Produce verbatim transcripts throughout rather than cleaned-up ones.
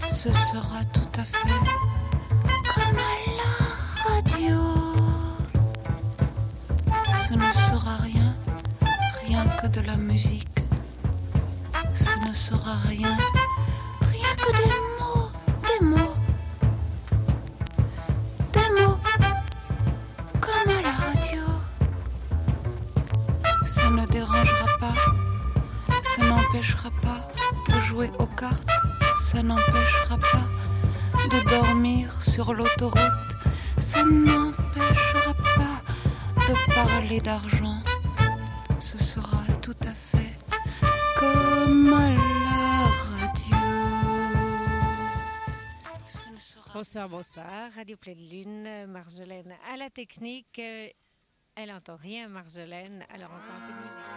Ce sera tout à fait comme à la radio. Ce ne sera rien, rien que de la musique. Ce ne sera rien, rien que des mots, des mots, des mots, comme à la radio. Ça ne dérangera pas, ça n'empêchera pas de jouer aux cartes, ça n'empêchera pas de dormir sur l'autoroute, ça n'empêchera pas de parler d'argent. Ce sera tout à fait comme à la radio. Sera... Bonsoir, bonsoir. Radio Pleine Lune, Marjolaine à la technique. Elle n'entend rien, Marjolaine, alors encore un peu de musique.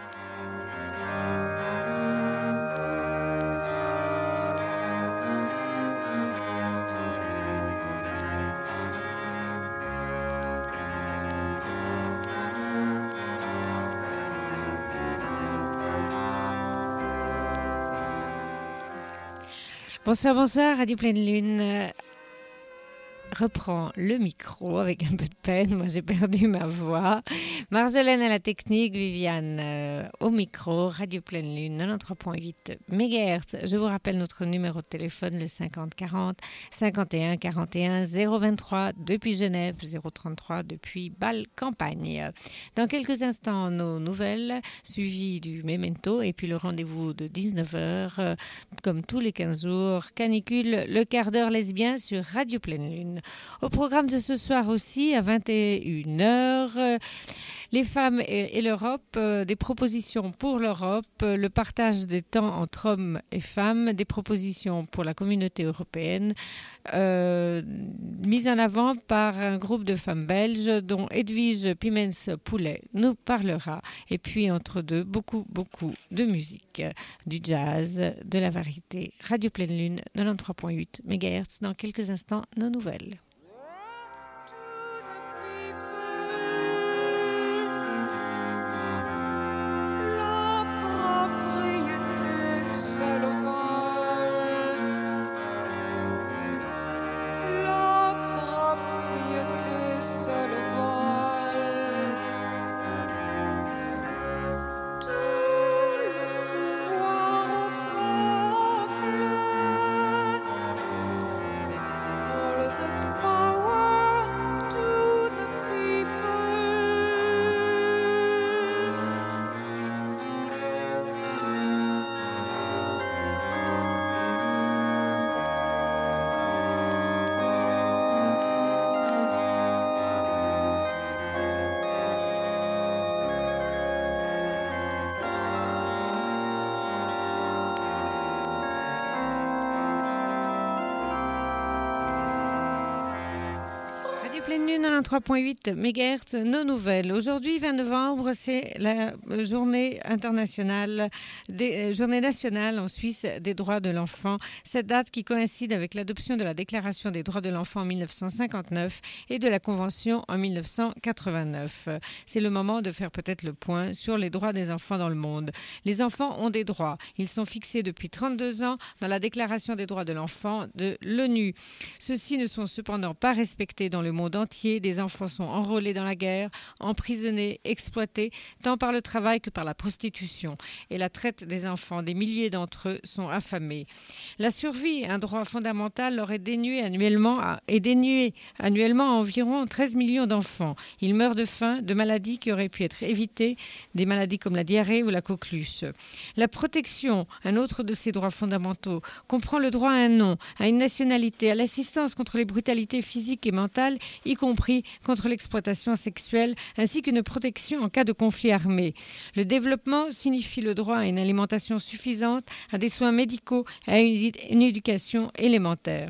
Bonsoir, bonsoir, Radio Pleine Lune euh, reprend le micro avec un peu de peine. Moi, j'ai perdu ma voix. Marjolaine à la technique, Viviane euh, au micro, Radio Pleine Lune, quatre-vingt-treize virgule huit mégahertz. Je vous rappelle notre numéro de téléphone, le cinquante quarante, cinquante et un quarante et un, zéro vingt-trois depuis Genève, zéro trente-trois depuis Bâle-Campagne. Dans quelques instants, nos nouvelles, suivies du Memento et puis le rendez-vous de dix-neuf heures, euh, comme tous les quinze jours, canicule, le quart d'heure lesbien sur Radio Pleine Lune. Au programme de ce soir aussi, à vingt et une heures, euh, les femmes et, et l'Europe, euh, des propositions pour l'Europe, euh, le partage des temps entre hommes et femmes, des propositions pour la communauté européenne, euh, mises en avant par un groupe de femmes belges dont Edwige Piemens-Poulet nous parlera. Et puis entre deux, beaucoup, beaucoup de musique, du jazz, de la variété. Radio Pleine Lune, quatre-vingt-treize virgule huit mégahertz. Dans quelques instants, nos nouvelles. Pleine Lune, quatre-vingt-treize virgule huit mégahertz, nos nouvelles. Aujourd'hui, vingt novembre, c'est la journée internationale, des, journée nationale en Suisse des droits de l'enfant. Cette date qui coïncide avec l'adoption de la Déclaration des droits de l'enfant en dix-neuf cent cinquante-neuf et de la Convention en dix-neuf cent quatre-vingt-neuf. C'est le moment de faire peut-être le point sur les droits des enfants dans le monde. Les enfants ont des droits. Ils sont fixés depuis trente-deux ans dans la Déclaration des droits de l'enfant de l'ONU. Ceux-ci ne sont cependant pas respectés dans le monde entier. Des enfants sont enrôlés dans la guerre, emprisonnés, exploités, tant par le travail que par la prostitution. Et la traite des enfants, des milliers d'entre eux sont affamés. La survie, un droit fondamental, leur est dénué annuellement à, est dénué annuellement à environ treize millions d'enfants. Ils meurent de faim, de maladies qui auraient pu être évitées, des maladies comme la diarrhée ou la coqueluche. La protection, un autre de ces droits fondamentaux, comprend le droit à un nom, à une nationalité, à l'assistance contre les brutalités physiques et mentales, y compris contre l'exploitation sexuelle, ainsi qu'une protection en cas de conflit armé. Le développement signifie le droit à une alimentation suffisante, à des soins médicaux et à une, une éducation élémentaire.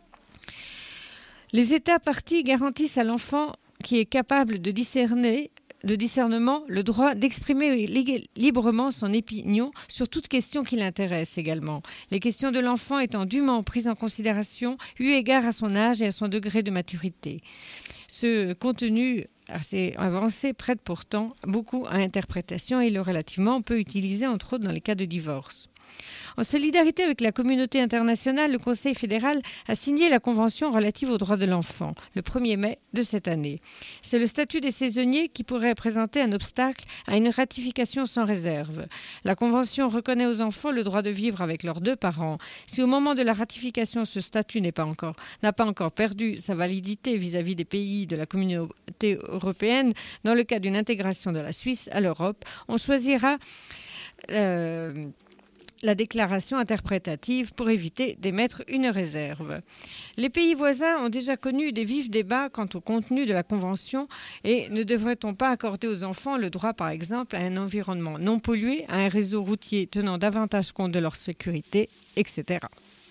Les États parties garantissent à l'enfant qui est capable de discerner de discernement, le droit d'exprimer librement son opinion sur toute question qui l'intéresse également. Les questions de l'enfant étant dûment prises en considération eu égard à son âge et à son degré de maturité. Ce contenu assez avancé prête pourtant beaucoup à interprétation et il est relativement peu utilisé entre autres dans les cas de divorce. En solidarité avec la communauté internationale, le Conseil fédéral a signé la Convention relative aux droits de l'enfant le premier mai de cette année. C'est le statut des saisonniers qui pourrait présenter un obstacle à une ratification sans réserve. La Convention reconnaît aux enfants le droit de vivre avec leurs deux parents. Si au moment de la ratification, ce statut n'est pas encore, n'a pas encore perdu sa validité vis-à-vis des pays de la communauté européenne, dans le cas d'une intégration de la Suisse à l'Europe, on choisira euh, la déclaration interprétative pour éviter d'émettre une réserve. Les pays voisins ont déjà connu des vifs débats quant au contenu de la Convention et ne devrait-on pas accorder aux enfants le droit, par exemple, à un environnement non pollué, à un réseau routier tenant davantage compte de leur sécurité, et cetera.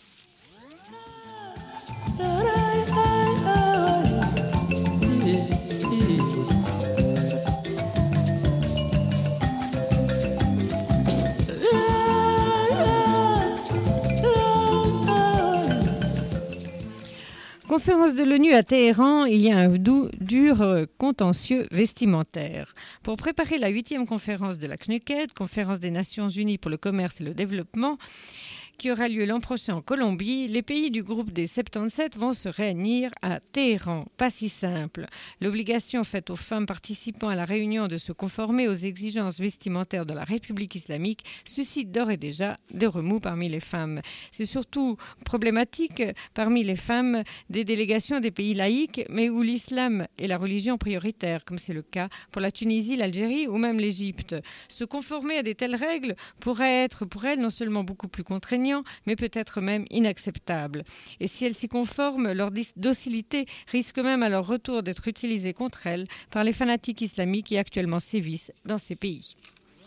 Conférence de l'ONU à Téhéran, il y a un dou- dur contentieux vestimentaire. Pour préparer la huitième conférence de la C N U C E D, conférence des Nations Unies pour le commerce et le développement, qui aura lieu l'an prochain en Colombie, les pays du groupe des soixante-dix-sept vont se réunir à Téhéran. Pas si simple. L'obligation faite aux femmes participant à la réunion de se conformer aux exigences vestimentaires de la République islamique suscite d'ores et déjà des remous parmi les femmes. C'est surtout problématique parmi les femmes des délégations des pays laïques, mais où l'islam est la religion prioritaire, comme c'est le cas pour la Tunisie, l'Algérie ou même l'Égypte. Se conformer à de telles règles pourrait être pour elles non seulement beaucoup plus contraignant, mais peut-être même inacceptable. Et si elles s'y conforment, leur docilité risque même à leur retour d'être utilisée contre elles par les fanatiques islamiques qui actuellement sévissent dans ces pays.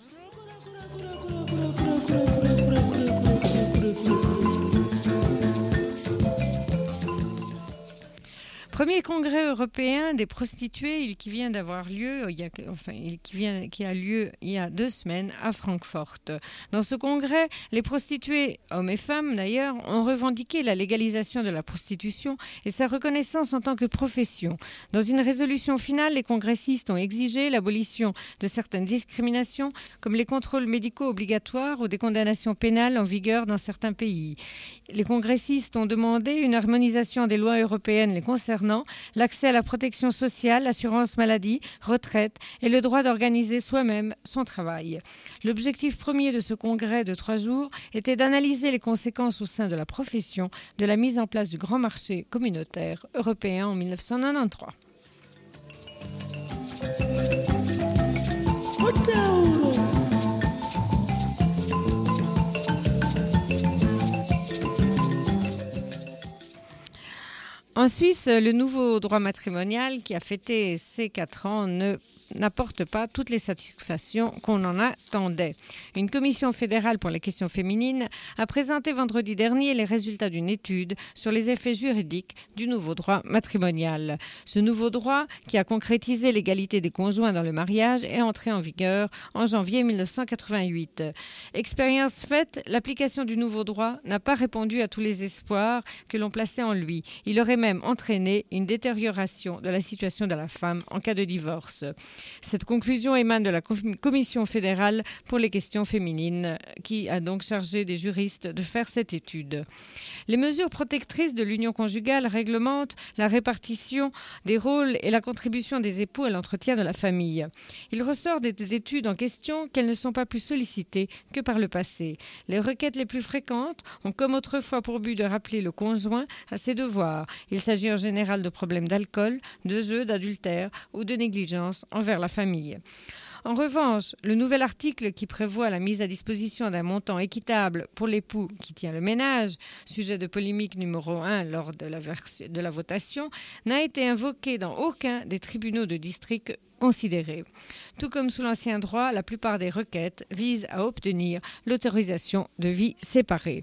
Premier congrès européen des prostituées qui vient d'avoir lieu, il y a, enfin, qui, vient, qui a lieu il y a deux semaines à Francfort. Dans ce congrès, les prostituées, hommes et femmes d'ailleurs, ont revendiqué la légalisation de la prostitution et sa reconnaissance en tant que profession. Dans une résolution finale, les congressistes ont exigé l'abolition de certaines discriminations, comme les contrôles médicaux obligatoires ou des condamnations pénales en vigueur dans certains pays. Les congressistes ont demandé une harmonisation des lois européennes les concernant, l'accès à la protection sociale, l'assurance maladie, retraite et le droit d'organiser soi-même son travail. L'objectif premier de ce congrès de trois jours était d'analyser les conséquences au sein de la profession de la mise en place du grand marché communautaire européen en mille neuf cent quatre-vingt-treize. En Suisse, le nouveau droit matrimonial qui a fêté ses quatre ans ne n'apporte pas toutes les satisfactions qu'on en attendait. Une commission fédérale pour les questions féminines a présenté vendredi dernier les résultats d'une étude sur les effets juridiques du nouveau droit matrimonial. Ce nouveau droit, qui a concrétisé l'égalité des conjoints dans le mariage, est entré en vigueur en janvier mille neuf cent quatre-vingt-huit. Expérience faite, l'application du nouveau droit n'a pas répondu à tous les espoirs que l'on plaçait en lui. Il aurait même entraîné une détérioration de la situation de la femme en cas de divorce. Cette conclusion émane de la Commission fédérale pour les questions féminines, qui a donc chargé des juristes de faire cette étude. Les mesures protectrices de l'union conjugale réglementent la répartition des rôles et la contribution des époux à l'entretien de la famille. Il ressort des études en question qu'elles ne sont pas plus sollicitées que par le passé. Les requêtes les plus fréquentes ont comme autrefois pour but de rappeler le conjoint à ses devoirs. Il s'agit en général de problèmes d'alcool, de jeu, d'adultère ou de négligence envers la famille. En revanche, le nouvel article qui prévoit la mise à disposition d'un montant équitable pour l'époux qui tient le ménage, sujet de polémique numéro un lors de la, vers- de la votation, n'a été invoqué dans aucun des tribunaux de district considérés. Tout comme sous l'ancien droit, la plupart des requêtes visent à obtenir l'autorisation de vie séparée.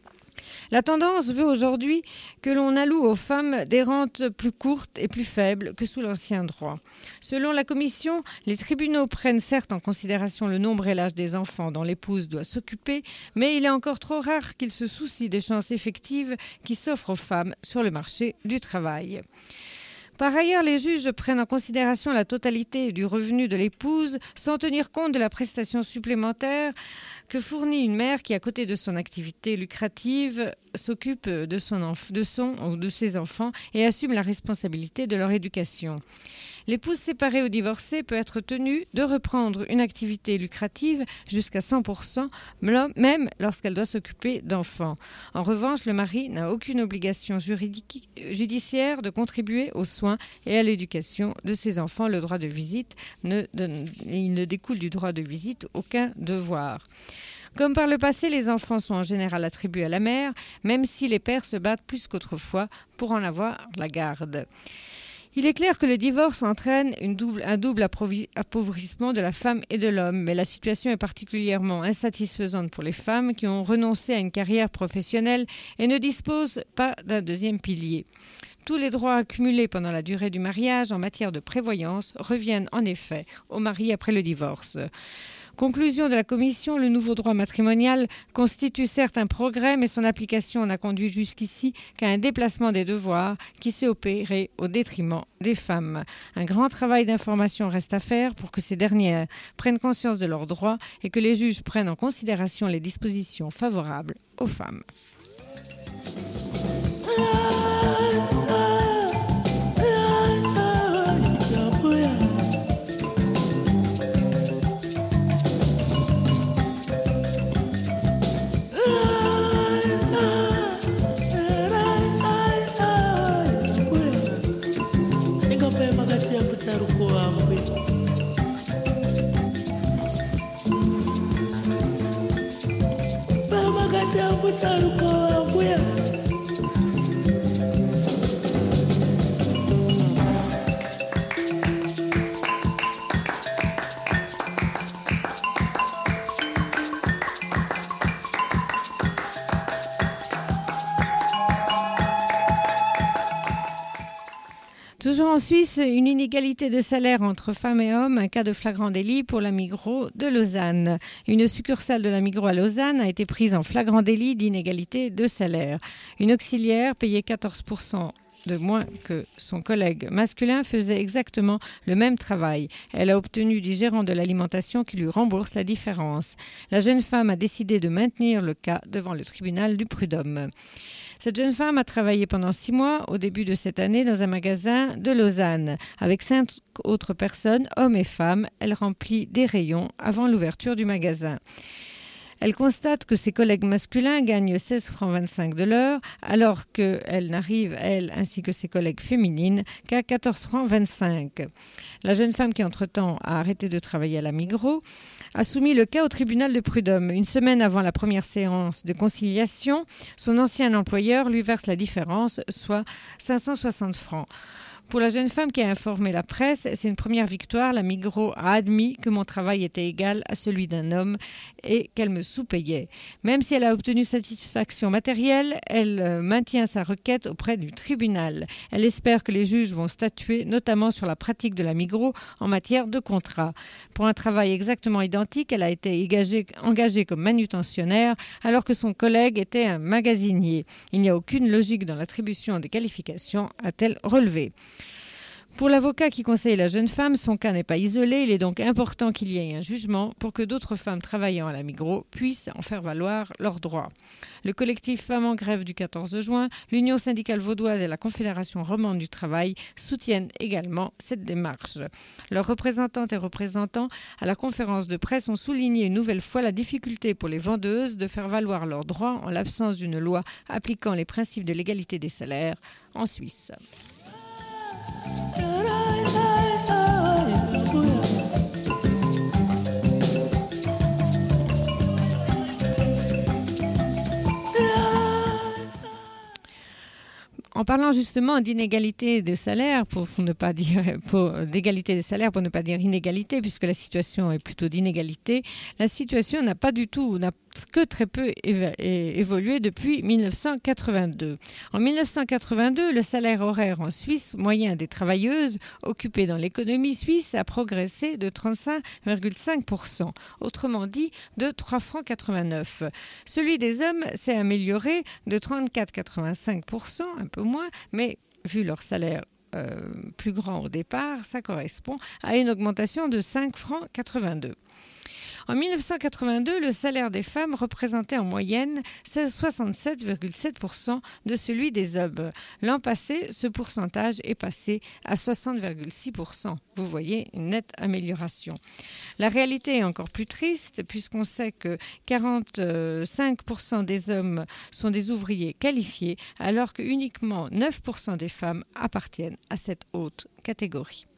La tendance veut aujourd'hui que l'on alloue aux femmes des rentes plus courtes et plus faibles que sous l'ancien droit. Selon la Commission, les tribunaux prennent certes en considération le nombre et l'âge des enfants dont l'épouse doit s'occuper, mais il est encore trop rare qu'ils se soucient des chances effectives qui s'offrent aux femmes sur le marché du travail. Par ailleurs, les juges prennent en considération la totalité du revenu de l'épouse sans tenir compte de la prestation supplémentaire que fournit une mère qui, à côté de son activité lucrative, s'occupe de son, enf- de son ou de ses enfants et assume la responsabilité de leur éducation. L'épouse séparée ou divorcée peut être tenue de reprendre une activité lucrative jusqu'à cent pour cent, même lorsqu'elle doit s'occuper d'enfants. En revanche, le mari n'a aucune obligation juridique, judiciaire de contribuer aux soins et à l'éducation de ses enfants. Le droit de visite, ne, de, il ne découle du droit de visite aucun devoir. Comme par le passé, les enfants sont en général attribués à la mère, même si les pères se battent plus qu'autrefois pour en avoir la garde. Il est clair que le divorce entraîne une double, un double appauvrissement de la femme et de l'homme, mais la situation est particulièrement insatisfaisante pour les femmes qui ont renoncé à une carrière professionnelle et ne disposent pas d'un deuxième pilier. Tous les droits accumulés pendant la durée du mariage en matière de prévoyance reviennent en effet au mari après le divorce. Conclusion de la Commission, le nouveau droit matrimonial constitue certes un progrès, mais son application n'a conduit jusqu'ici qu'à un déplacement des devoirs qui s'est opéré au détriment des femmes. Un grand travail d'information reste à faire pour que ces dernières prennent conscience de leurs droits et que les juges prennent en considération les dispositions favorables aux femmes. Toujours en Suisse, une inégalité de salaire entre femmes et hommes, un cas de flagrant délit pour la Migros de Lausanne. Une succursale de la Migros à Lausanne a été prise en flagrant délit d'inégalité de salaire. Une auxiliaire payait quatorze pour cent de moins que son collègue masculin faisait exactement le même travail. Elle a obtenu du gérant de l'alimentation qu'il lui rembourse la différence. La jeune femme a décidé de maintenir le cas devant le tribunal du prud'homme. Cette jeune femme a travaillé pendant six mois au début de cette année dans un magasin de Lausanne. Avec cinq autres personnes, hommes et femmes, elle remplit des rayons avant l'ouverture du magasin. Elle constate que ses collègues masculins gagnent seize francs vingt-cinq de l'heure, alors qu'elle n'arrive, elle, ainsi que ses collègues féminines, qu'à quatorze francs vingt-cinq. La jeune femme qui, entre-temps, a arrêté de travailler à la Migros, a soumis le cas au tribunal de prud'homme. Une semaine avant la première séance de conciliation, son ancien employeur lui verse la différence, soit cinq cent soixante francs. Pour la jeune femme qui a informé la presse, c'est une première victoire. La Migros a admis que mon travail était égal à celui d'un homme et qu'elle me sous-payait. Même si elle a obtenu satisfaction matérielle, elle maintient sa requête auprès du tribunal. Elle espère que les juges vont statuer notamment sur la pratique de la Migros en matière de contrat. Pour un travail exactement identique, elle a été engagée, engagée comme manutentionnaire alors que son collègue était un magasinier. Il n'y a aucune logique dans l'attribution des qualifications, a-t-elle relevé. Pour l'avocat qui conseille la jeune femme, son cas n'est pas isolé. Il est donc important qu'il y ait un jugement pour que d'autres femmes travaillant à la Migros puissent en faire valoir leurs droits. Le collectif Femmes en grève du quatorze juin, l'Union syndicale vaudoise et la Confédération romande du travail soutiennent également cette démarche. Leurs représentantes et représentants à la conférence de presse ont souligné une nouvelle fois la difficulté pour les vendeuses de faire valoir leurs droits en l'absence d'une loi appliquant les principes de l'égalité des salaires en Suisse. En parlant justement d'inégalité de salaire, pour ne pas dire pour, d'égalité des salaires, pour ne pas dire inégalité, puisque la situation est plutôt d'inégalité, la situation n'a pas du tout, n'a que très peu évolué depuis mille neuf cent quatre-vingt-deux. En mille neuf cent quatre-vingt-deux, le salaire horaire en Suisse moyen des travailleuses occupées dans l'économie suisse a progressé de trente-cinq virgule cinq pour cent, autrement dit de trois francs quatre-vingt-neuf. Celui des hommes s'est amélioré de trente-quatre virgule quatre-vingt-cinq pour cent, un peu moins, mais vu leur salaire euh, plus grand au départ, ça correspond à une augmentation de cinq francs quatre-vingt-deux. En dix-neuf cent quatre-vingt-deux, le salaire des femmes représentait en moyenne soixante-sept virgule sept pour cent de celui des hommes. L'an passé, ce pourcentage est passé à soixante virgule six pour cent. Vous voyez, une nette amélioration. La réalité est encore plus triste puisqu'on sait que quarante-cinq pour cent des hommes sont des ouvriers qualifiés alors que uniquement neuf pour cent des femmes appartiennent à cette haute catégorie.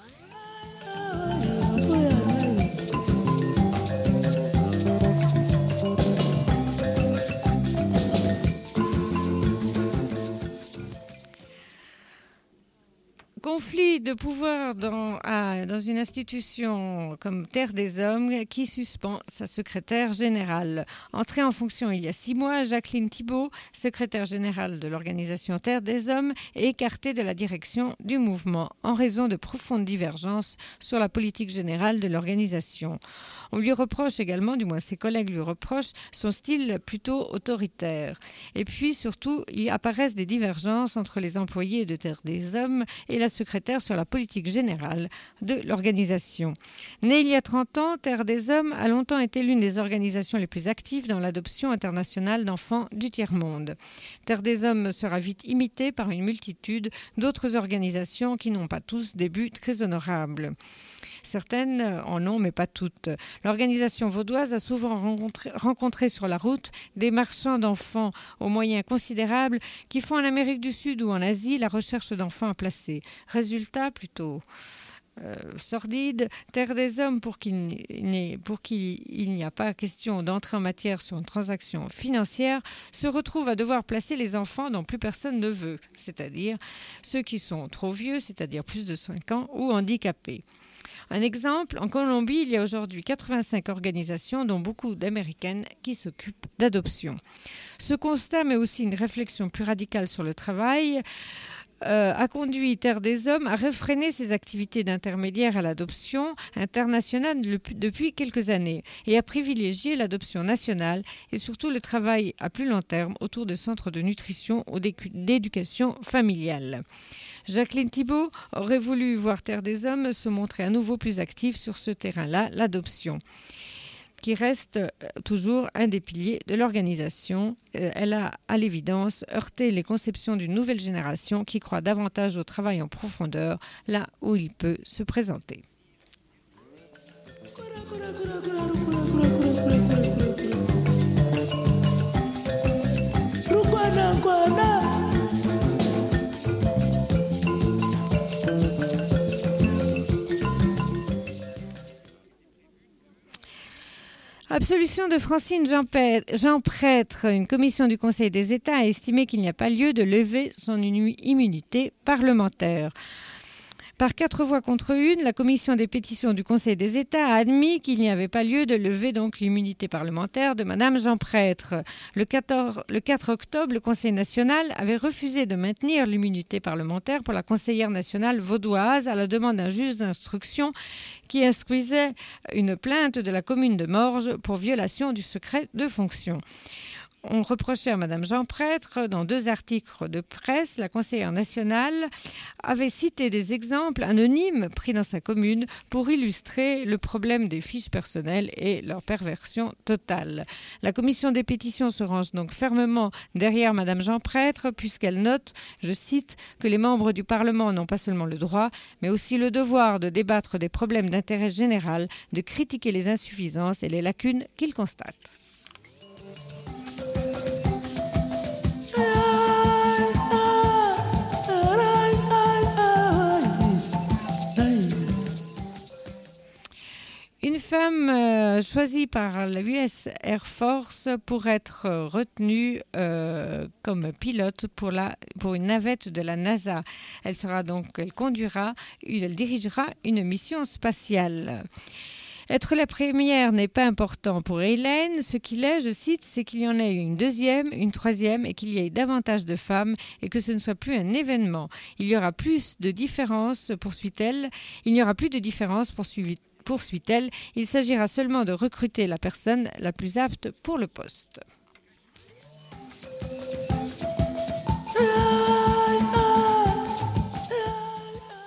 Conflit de pouvoir dans, à, dans une institution comme Terre des Hommes qui suspend sa secrétaire générale. Entrée en fonction il y a six mois, Jacqueline Thibault, secrétaire générale de l'organisation Terre des Hommes, est écartée de la direction du mouvement en raison de profondes divergences sur la politique générale de l'organisation. On lui reproche également, du moins ses collègues lui reprochent, son style plutôt autoritaire. Et puis surtout, il apparaissent des divergences entre les employés de Terre des Hommes et la secrétaire sur la politique générale de l'organisation. Née il y a trente ans, Terre des Hommes a longtemps été l'une des organisations les plus actives dans l'adoption internationale d'enfants du tiers-monde. Terre des Hommes sera vite imitée par une multitude d'autres organisations qui n'ont pas tous des buts très honorables. Certaines en ont, mais pas toutes. L'organisation vaudoise a souvent rencontré, rencontré sur la route des marchands d'enfants aux moyens considérables qui font en Amérique du Sud ou en Asie la recherche d'enfants à placer. Résultat plutôt euh, sordide, Terre des Hommes, pour qu'il, n'y, pour qu'il n'y a pas question d'entrer en matière sur une transaction financière, se retrouve à devoir placer les enfants dont plus personne ne veut, c'est-à-dire ceux qui sont trop vieux, c'est-à-dire plus de cinq ans, ou handicapés. Un exemple, en Colombie, il y a aujourd'hui quatre-vingt-cinq organisations, dont beaucoup d'américaines, qui s'occupent d'adoption. Ce constat, mais aussi une réflexion plus radicale sur le travail, euh, a conduit Terre des Hommes à réfréner ses activités d'intermédiaire à l'adoption internationale depuis quelques années et à privilégier l'adoption nationale et surtout le travail à plus long terme autour de centres de nutrition ou d'éducation familiale. Jacqueline Thibault aurait voulu voir Terre des Hommes se montrer à nouveau plus active sur ce terrain-là, l'adoption, qui reste toujours un des piliers de l'organisation. Elle a, à l'évidence, heurté les conceptions d'une nouvelle génération qui croit davantage au travail en profondeur, là où il peut se présenter. Absolution de Francine Jean, Jean Prêtre. Une commission du Conseil des États a estimé qu'il n'y a pas lieu de lever son immunité parlementaire. Par quatre voix contre une, la commission des pétitions du Conseil des États a admis qu'il n'y avait pas lieu de lever donc l'immunité parlementaire de Madame Jean Prêtre. Le, quatorze, le quatre octobre, le Conseil national avait refusé de maintenir l'immunité parlementaire pour la conseillère nationale vaudoise à la demande d'un juge d'instruction qui instruisait une plainte de la commune de Morges pour violation du secret de fonction. On reprochait à Mme Jean Prêtre, dans deux articles de presse, la conseillère nationale avait cité des exemples anonymes pris dans sa commune pour illustrer le problème des fiches personnelles et leur perversion totale. La commission des pétitions se range donc fermement derrière Mme Jean Prêtre puisqu'elle note, je cite, que les membres du Parlement n'ont pas seulement le droit, mais aussi le devoir de débattre des problèmes d'intérêt général, de critiquer les insuffisances et les lacunes qu'ils constatent. Une femme euh, choisie par la U S Air Force pour être euh, retenue euh, comme pilote pour, la, pour une navette de la NASA. Elle sera donc, elle conduira, elle dirigera une mission spatiale. Être la première n'est pas important pour Hélène. Ce qu'il est, je cite, c'est qu'il y en ait une deuxième, une troisième et qu'il y ait davantage de femmes et que ce ne soit plus un événement. Il y aura plus de différences, poursuit-elle. Il n'y aura plus de différences, poursuit poursuit-elle. Il s'agira seulement de recruter la personne la plus apte pour le poste.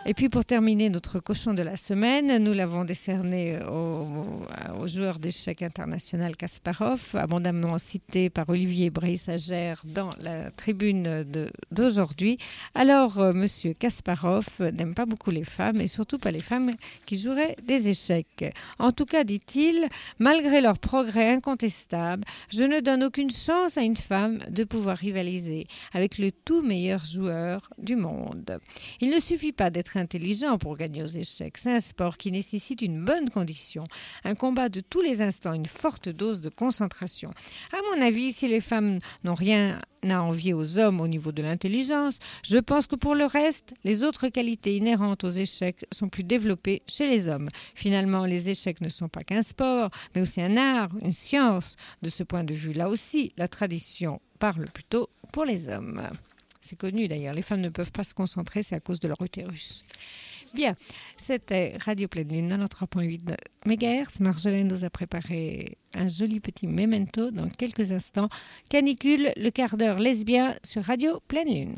Et puis pour terminer notre cochon de la semaine, nous l'avons décerné au, au joueur d'échecs international Kasparov, abondamment cité par Olivier Breissagère dans la tribune de, d'aujourd'hui. Alors, euh, Monsieur Kasparov n'aime pas beaucoup les femmes et surtout pas les femmes qui joueraient des échecs. En tout cas, dit-il, malgré leur progrès incontestable, je ne donne aucune chance à une femme de pouvoir rivaliser avec le tout meilleur joueur du monde. Il ne suffit pas d'être intelligent pour gagner aux échecs. C'est un sport qui nécessite une bonne condition, un combat de tous les instants, une forte dose de concentration. À mon avis, si les femmes n'ont rien à envier aux hommes au niveau de l'intelligence, je pense que pour le reste, les autres qualités inhérentes aux échecs sont plus développées chez les hommes. Finalement, les échecs ne sont pas qu'un sport, mais aussi un art, une science. De ce point de vue, là aussi, la tradition parle plutôt pour les hommes. C'est connu d'ailleurs, les femmes ne peuvent pas se concentrer, c'est à cause de leur utérus. Bien, c'était Radio Pleine Lune, quatre-vingt-trois virgule huit mégahertz. Marjolaine nous a préparé un joli petit memento dans quelques instants. Canicule, le quart d'heure lesbien sur Radio Pleine Lune.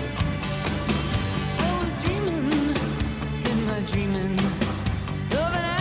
Dreaming of an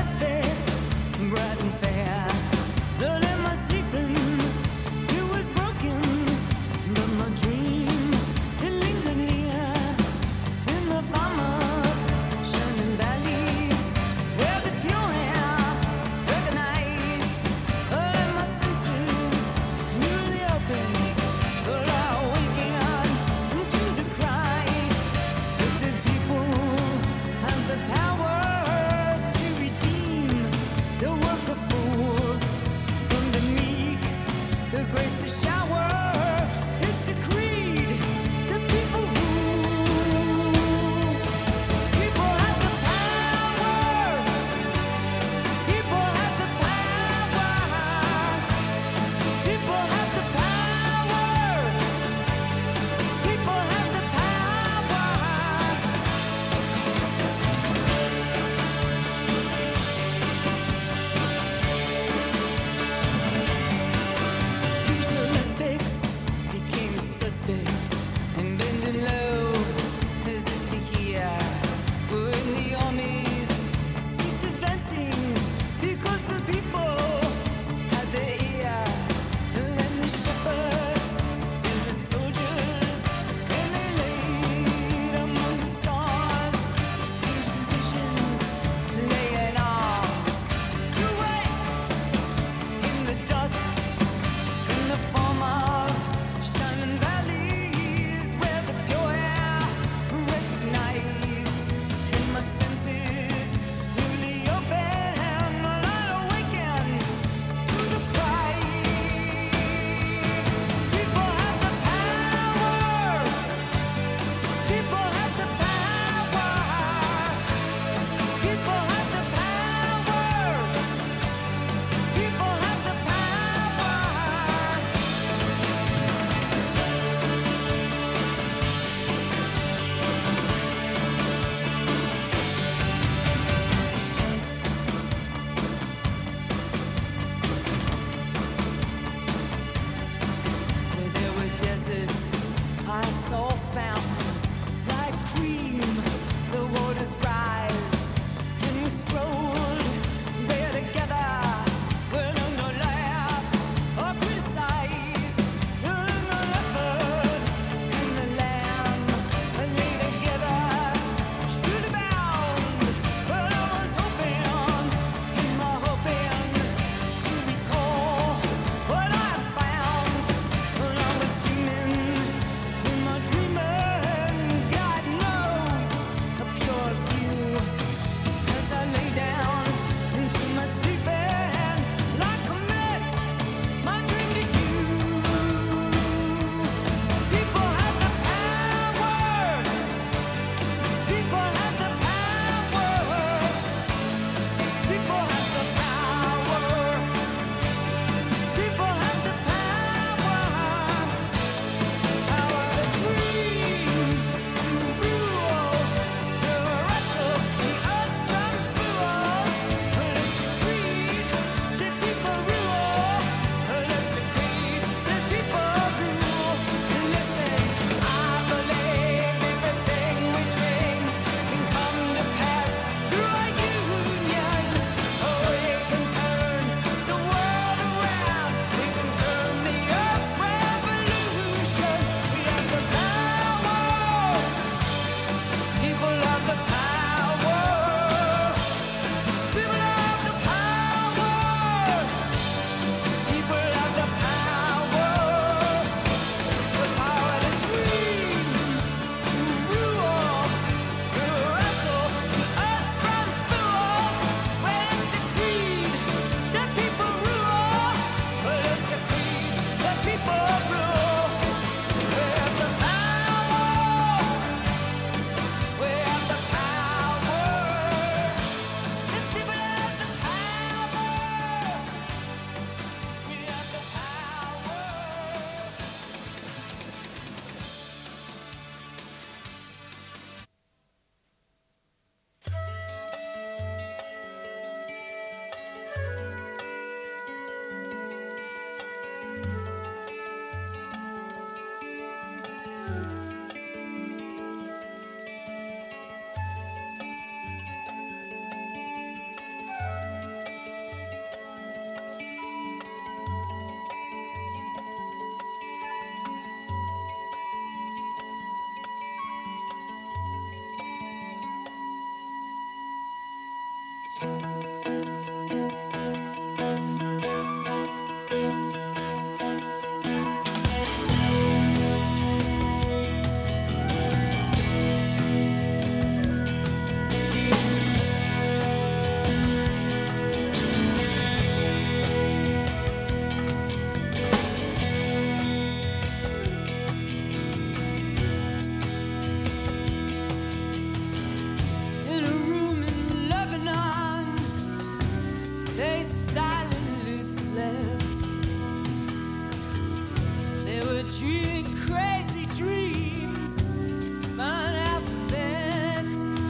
They were dreaming crazy dreams, fun alphabet.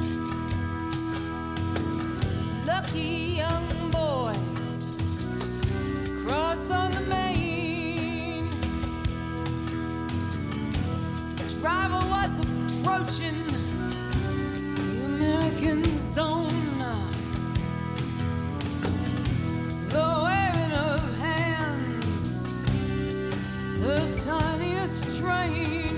Lucky young boys cross on the main. The driver was approaching the American zone. The waving of hands, the tiniest train.